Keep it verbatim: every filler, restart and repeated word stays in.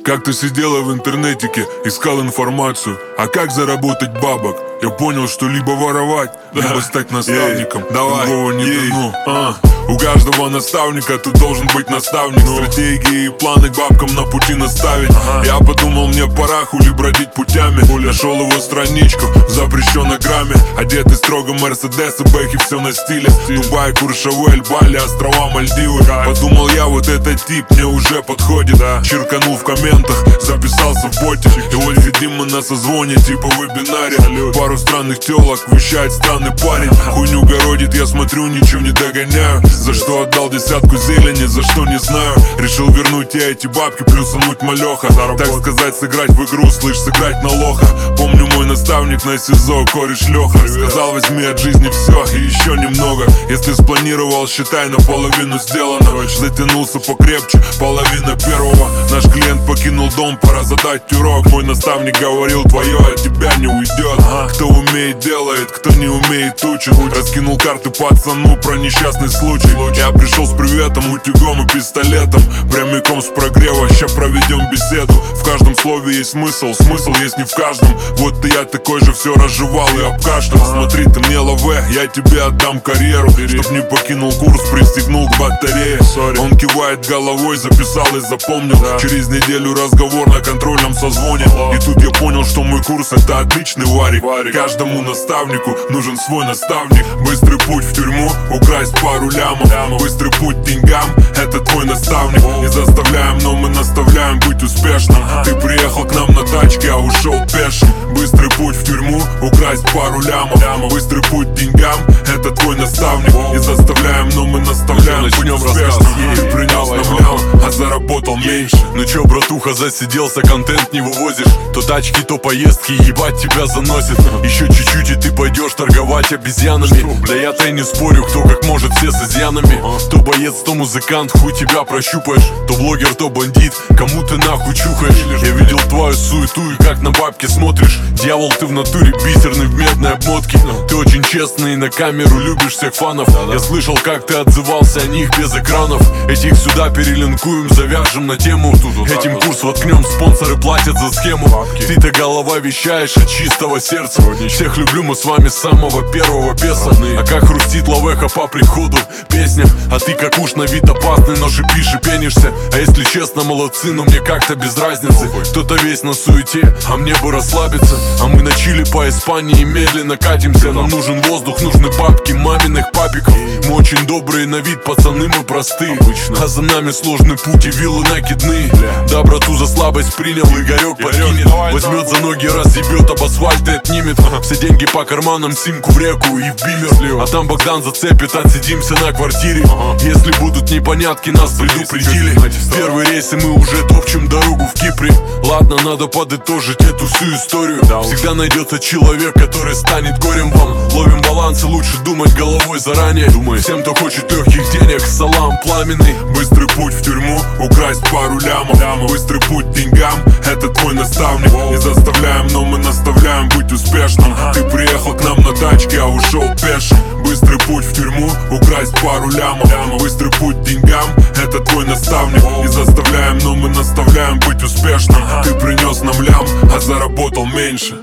Как-то сидела в интернетике, искал информацию. А как заработать бабок? Я понял, что либо воровать, либо стать наставником. Давай, другого не ей. дано. а. У каждого наставника тут должен быть наставник. Стратегии и планы к бабкам на пути наставить. ага. Я подумал, мне пора хули бродить путями. Нашел его страничку в запрещенной грамме. Одетый строго Мерседес и бэхи, все на стиле. Дубай, Куршавель, Бали, острова, Мальдивы. Подумал я, вот этот тип мне уже подходит. Чирканул в комментах, записался в боте. И вот сидим мы на созвоне, типа в вебинаре. Пару странных телок, вещает странный парень. Хуйню городит, я смотрю, ничего не догоняю. За что отдал десятку зелени, за что не знаю. Решил вернуть я эти бабки, плюсануть малеха. Так сказать, сыграть в игру, слышь, сыграть на лоха. Помню, мой наставник на СИЗО, кореш Леха, сказал, возьми от жизни все и еще немного. Если спланировал, считай, наполовину сделано. Затянулся покрепче, половина первого. Наш клиент покинул дом, пора задать урок. Мой наставник говорил, твое от тебя не уйдет. Кто умеет, делает, кто не умеет, учит. Раскинул карты пацану про несчастный случай. Я пришел с приветом, утюгом и пистолетом. Прямиком с прогрева, ща проведем беседу. В каждом слове есть смысл, смысл есть не в каждом. Вот и я такой же все разжевал и обкашлял. Смотри, ты мне лаве, я тебе отдам карьеру. Чтоб не покинул курс, пристегнул к батарее. Он кивает головой, записал и запомнил. Через неделю разговор на контрольном созвоне. И тут я понял, что мой курс это отличный варик. Каждому наставнику нужен свой наставник. Быстрый путь в тюрьму, украсть пару лямов. Быстрый путь к деньгам, это твой наставник. Не заставляем, но мы наставляем быть успешным. Ты приехал к нам на тачке, а ушел пешим. Быстрый путь в тюрьму, украсть пару лямов. Быстрый путь к деньгам, это твой наставник. Не заставляем, но мы наставляем быть успешным. Ты принес нам лям, а заработал меньше. Ну чё, братуха, засиделся, контент не вывозишь. То тачки, то поездки, ебать тебя заносит. Еще чуть-чуть и ты пойдешь торговать обезьянами. Да я-то и не спорю, кто как может, все с изъянами. То боец, то музыкант, хуй тебя прощупаешь. То блогер, то бандит, кому ты нахуй чухаешь. Я видел твою суету и как на бабки смотришь. Дьявол, ты в натуре бисерный в медной обмотке. Ты очень честный и на камеру любишь всех фанов. Я слышал, как ты отзывался о них без экранов. Этих сюда перелинкуем, завяжем на тему. Этим курс воткнем, спонсоры платят за схему. Ты-то голова вещаешь от чистого сердца. Всех люблю, мы с вами с самого первого песа. А как хрустит лавеха по приходу песня. А ты как уж на вид опасный, но шипишь и пенишься. А если честно, молодцы, но мне как-то без разницы. Кто-то весь на суете, а мне бы расслабиться. А мы на чили по Испании медленно катимся. Нам нужен воздух, нужны бабки маминых папиков. Мы очень добрые на вид, пацаны, мы простые. А за нами сложный путь и виллы накидные. Да, брату за слабость принял, Игорек подкинет. Возьмет за ноги, разъебет, об асфальт и отнимет. Все деньги по карманам, симку в реку и в бимер. А там Богдан зацепит, отсидимся на квартире. Если будут непонятки, нас предупредили. Первые рейсы мы уже топчем дорогу в Кипре. Ладно, надо подытожить эту всю историю. Всегда найдется человек, который станет горем вам. Ловим баланс и лучше думать головой заранее. Всем, кто хочет легких денег, салам пламенный. Быстрый путь в тюрьму, украсть пару лямов. Быстрый путь к деньгам, это твой наставник. Не заставляем, но мы наставляем быть успешным. Ты приехал к нам на тачке, а ушел пешим. Быстрый путь в тюрьму, украсть пару лямов. Быстрый путь к деньгам, это твой наставник. Не заставляем, но мы наставляем быть успешным. Ты принес нам лям, а заработал меньше.